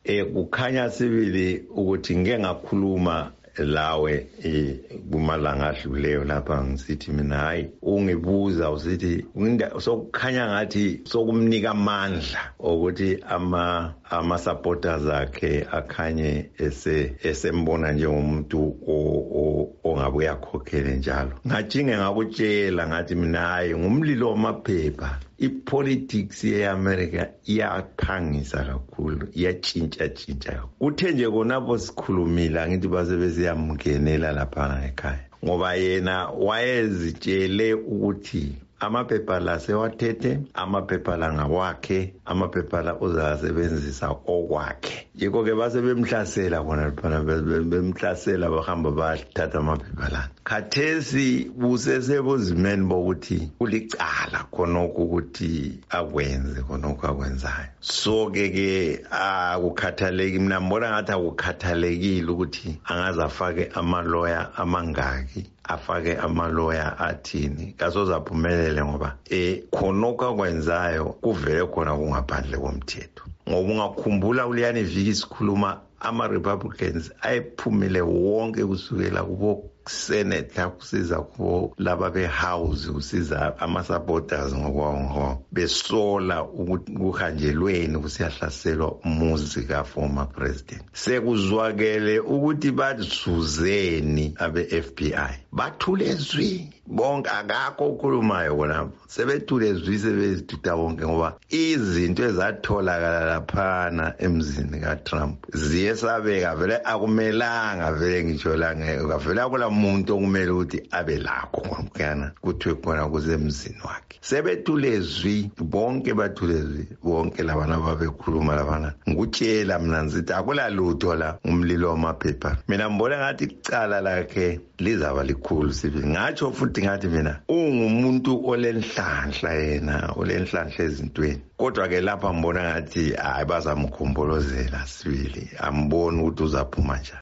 kukhanya sibili ukuthi ngeke ngakhuluma lawe kumalanga adluleyo lapha ngisithi mina hayi ungibuza usithi sokukhanya ngathi sokumnika amandla ukuthi ama supporters akhe akhanye esembona njengomuntu ongabe uyakhokhele njalo ngajinge ngakutshela ngathi mina hayi ngumlilo wamaphepha ipolitics yeAmerica iyaphangisa kakhulu iyatshintsha kuthe nje konapho sikhulumile ngithi basebesiyamngenela lapha ekhaya ngoba yena wayezitshele ukuthi amaphepha la sewathethe amaphepha la ngawakhe amaphepha la uzasebenzisa okwakhe yiko ke base bemhlasela khona bemhlasela bahamba bathatha amaphepha la khathesi busesebuzimeni bokuthi kulicala khonoko ukuthi akwenze khonoko akwenzayo so ke akukhathaleki mina mbona ngathi akukhathalekile ukuthi angaze afake amaloya amangaki afake amaloya athini kasozaphumelele ngoba khonoko akwenzayo kuvele khona kungaphandle komthetho ngoba ungakhumbula uliyani viki sikhuluma ama-Republicans ayephumile wonke kusukela kubo Senate la kusiza kubo laba behouse kusiza ama-supporters ngokwawo besola ukuhanjelweni kusiyahlaselwa umuzi ka-former president sekuzwakele ukuthi bazuzeni abe-FBI bathule zwi bonke akakho ukhulumayo khonapho sebethule zwi sebeziduda bonke ngoba izinto ezatholakala laphana emzini kaTrump ziyesabeka vele akumelanga vele ngitsho la ngavele akula umuntu okumele ukuthi abe lakho ngokuyana kuthiwe khona kusemzini wakhe sebethule zwi bonke bathule zwi bonke labana babekhuluma labana ngikutshela mina ngithi akula lutho la umlilo wamaphepha mina ngibona ngathi icala lakhe lizaba likhulu sibi ngatsho futhi ngathi mina ungumuntu olenhlanhla yena olenhlanhla ezintweni kodwa ke lapha ngibona ngathi hayi bazamkhombolozela sibili amboni ukuthi uzaphuma njani